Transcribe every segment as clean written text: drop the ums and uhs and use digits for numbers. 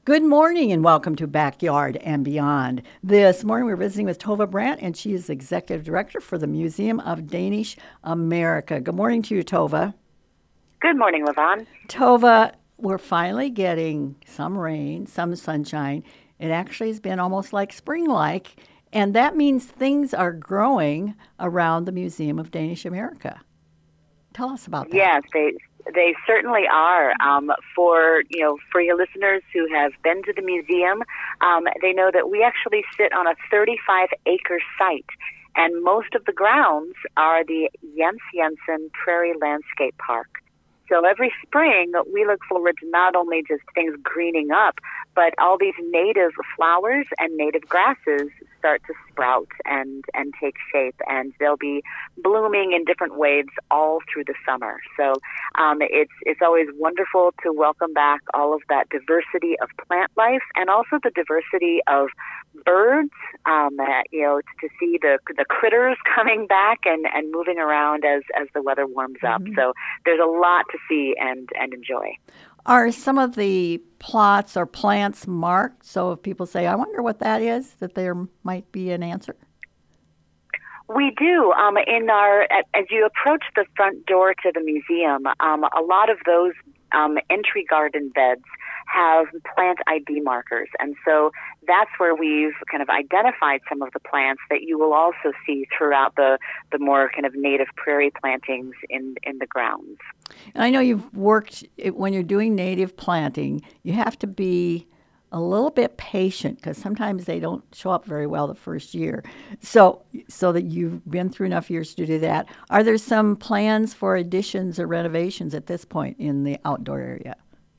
Good morning and welcome to Backyard and Beyond. This morning we're visiting with Tova Brandt, and she is Executive Director for the Museum of Danish America. Good morning to you, Tova. Good morning, Levon. Tova, we're finally getting some rain, some sunshine. It actually has been almost like spring-like, and that means things are growing around the Museum of Danish America. Tell us about that. Yes, they certainly are. For your listeners who have been to the museum, they know that we actually sit on a 35-acre site, and most of the grounds are the Jens Jensen Prairie Landscape Park. So every spring, we look forward to not only just things greening up, but all these native flowers and native grasses start to sprout and take shape, and they'll be blooming in different waves all through the summer. So it's always wonderful to welcome back all of that diversity of plant life and also the diversity of birds, to see the critters coming back and moving around as the weather warms up. So there's a lot to see and enjoy. Are some of the plots or plants marked? So if people say, I wonder what that is, that there might be an answer? We do. As you approach the front door to the museum, a lot of those entry garden beds have plant ID markers. And so that's where we've kind of identified some of the plants that you will also see throughout the more kind of native prairie plantings in the grounds. And I know you've worked, when you're doing native planting, you have to be a little bit patient because sometimes they don't show up very well the first year. So that you've been through enough years to do that. Are there some plans for additions or renovations at this point in the outdoor area?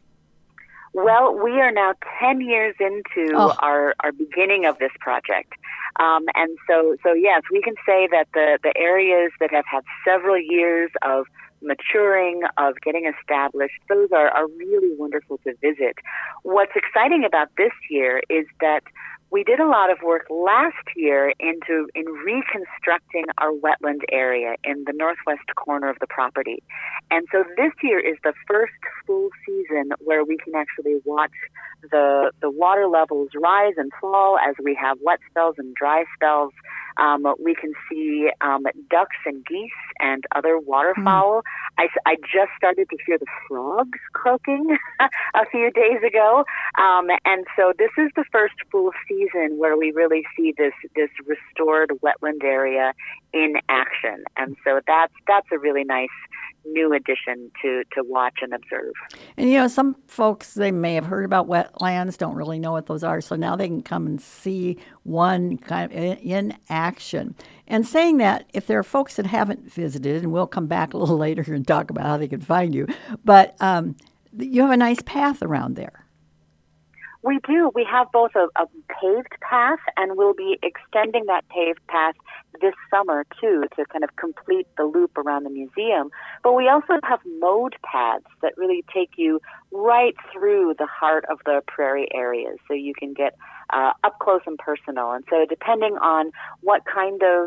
Well, we are now 10 years into our beginning of this project. And so yes, we can say that the areas that have had several years of maturing, of getting established, those are really wonderful to visit. What's exciting about this year is that we did a lot of work last year in reconstructing our wetland area in the northwest corner of the property. And so this year is the first full season where we can actually watch the water levels rise and fall as we have wet spells and dry spells. We can see ducks and geese and other waterfowl. I just started to hear the frogs croaking a few days ago. And so this is the first full season where we really see this restored wetland area in action. And so that's a really nice new addition to watch and observe. And some folks, they may have heard about wetlands, don't really know what those are, so now they can come and see one kind of in action. And saying that, if there are folks that haven't visited, and we'll come back a little later and talk about how they can find you, but you have a nice path around there. We do. We have both a paved path, and we'll be extending that paved path this summer, too, to kind of complete the loop around the museum. But we also have mowed paths that really take you right through the heart of the prairie areas, so you can get up close and personal. And so depending on what kind of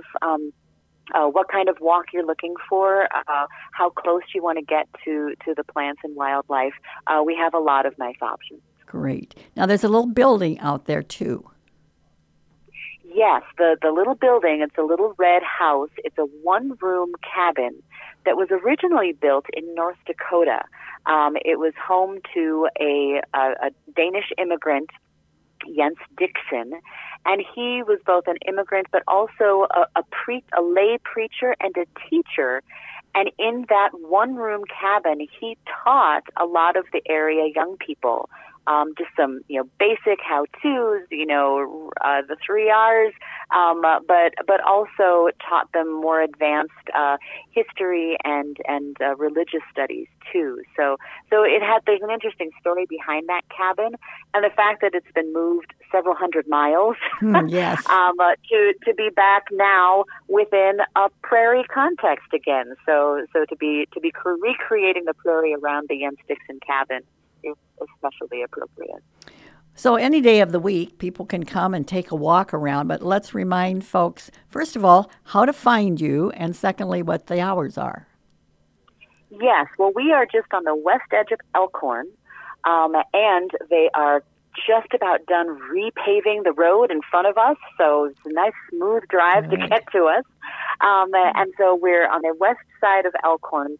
walk you're looking for, how close you want to get to the plants and wildlife, we have a lot of nice options. Great. Now, there's a little building out there, too. Yes, the little building, it's a little red house. It's a one-room cabin that was originally built in North Dakota. It was home to a Danish immigrant, Jens Dixon, and he was both an immigrant but also a lay preacher and a teacher. And in that one-room cabin, he taught a lot of the area young people. Just some, basic how-tos, the 3 R's, but also taught them more advanced history and religious studies too. So there's an interesting story behind that cabin, and the fact that it's been moved several hundred miles, yes, to be back now within a prairie context again. So to be recreating the prairie around the Jens Dixon cabin is especially appropriate. So any day of the week, people can come and take a walk around, but let's remind folks, first of all, how to find you, and secondly, what the hours are. Yes, well, we are just on the west edge of Elkhorn, and they are just about done repaving the road in front of us, so it's a nice smooth drive to get to us. And so we're on the west side of Elkhorn.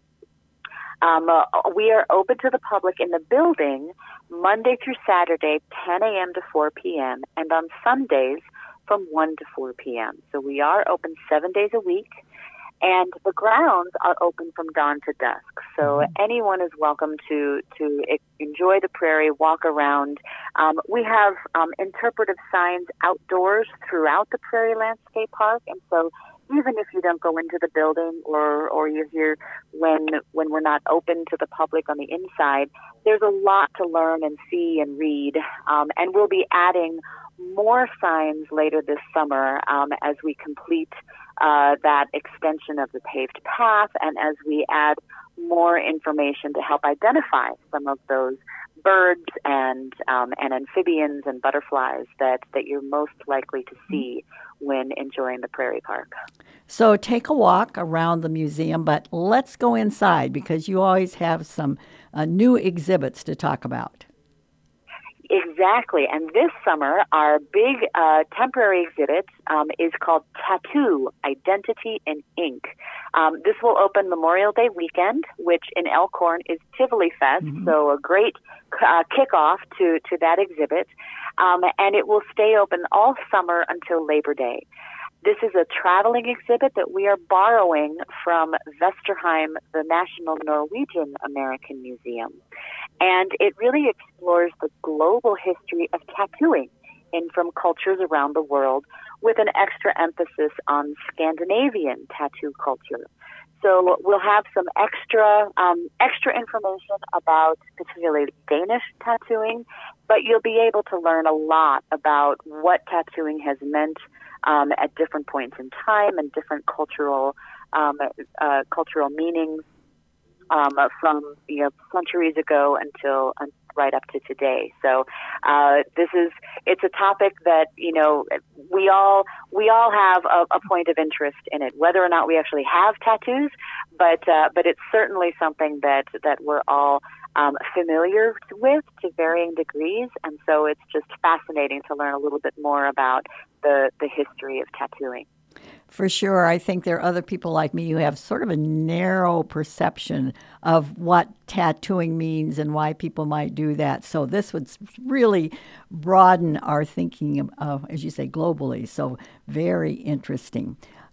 We are open to the public in the building Monday through Saturday, 10 a.m. to 4 p.m., and on Sundays from 1 to 4 p.m. So we are open 7 days a week, and the grounds are open from dawn to dusk. So anyone is welcome to enjoy the prairie, walk around. We have interpretive signs outdoors throughout the Prairie Landscape Park, and so even if you don't go into the building or you're here when we're not open to the public on the inside, there's a lot to learn and see and read. And we'll be adding more signs later this summer as we complete that extension of the paved path and as we add more information to help identify some of those birds and amphibians and butterflies that you're most likely to see when enjoying the Prairie Park. So take a walk around the museum, but let's go inside because you always have some new exhibits to talk about. Exactly. And this summer, our big temporary exhibit is called Tattoo, Identity in Ink. This will open Memorial Day weekend, which in Elkhorn is Tivoli Fest, so a great kickoff to that exhibit. And it will stay open all summer until Labor Day. This is a traveling exhibit that we are borrowing from Vesterheim, the National Norwegian American Museum. And it really explores the global history of tattooing from cultures around the world with an extra emphasis on Scandinavian tattoo culture. So we'll have some extra information about particularly Danish tattooing, but you'll be able to learn a lot about what tattooing has meant at different points in time and different cultural meanings from centuries ago until right up to today. So it's a topic that we all have a point of interest in it, whether or not we actually have tattoos, but it's certainly something that we're all familiar with to varying degrees, and so it's just fascinating to learn a little bit more about the history of tattooing. For sure. I think there are other people like me who have sort of a narrow perception of what tattooing means and why people might do that. So this would really broaden our thinking of, as you say, globally. So very interesting.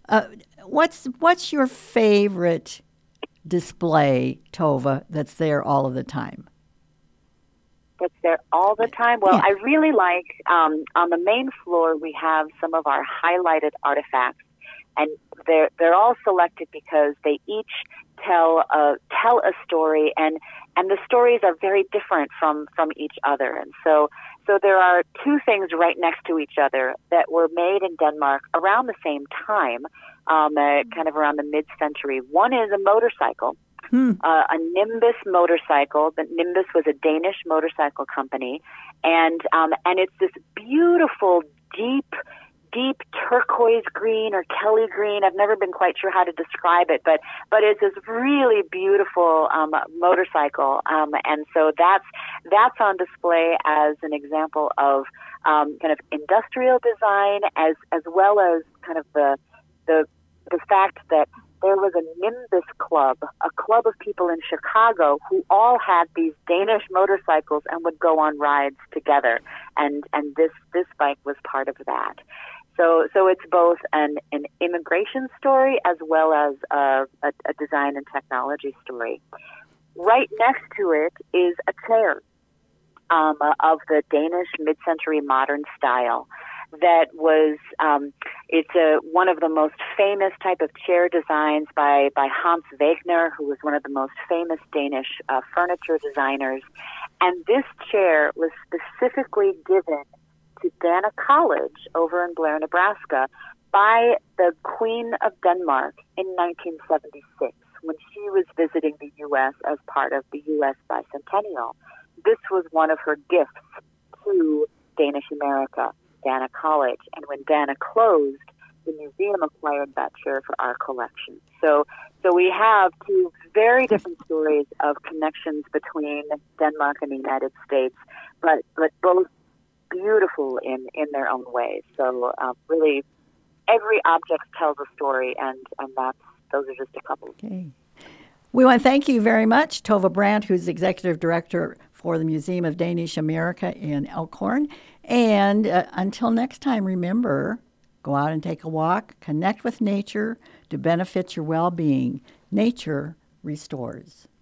What's your favorite display, Tova, that's there all of the time? That's there all the time? Well, yeah. I really like, on the main floor, we have some of our highlighted artifacts. And they're all selected because they each tell a story, and the stories are very different from each other. And so there are two things right next to each other that were made in Denmark around the same time, kind of around the mid-century. One is a motorcycle, a Nimbus motorcycle. The Nimbus was a Danish motorcycle company, and it's this beautiful, deep turquoise green or Kelly green. I've never been quite sure how to describe it, but it's this really beautiful motorcycle, and so that's on display as an example of kind of industrial design, as well as kind of the fact that there was a Nimbus club, a club of people in Chicago who all had these Danish motorcycles and would go on rides together, and this bike was part of that. So it's both an immigration story as well as a design and technology story. Right next to it is a chair of the Danish mid-century modern style that was it's one of the most famous type of chair designs by Hans Wegener, who was one of the most famous Danish furniture designers. And this chair was specifically given to Dana College over in Blair, Nebraska, by the Queen of Denmark in 1976 when she was visiting the U.S. as part of the U.S. bicentennial. This was one of her gifts to Danish America, Dana College. And when Dana closed, the museum acquired that chair for our collection. So we have two very different stories of connections between Denmark and the United States, but both beautiful in their own ways. So really, every object tells a story, and those are just a couple. Okay. We want to thank you very much, Tova Brandt, who's Executive Director for the Museum of Danish America in Elkhorn. And until next time, remember, go out and take a walk, connect with nature to benefit your well-being. Nature restores.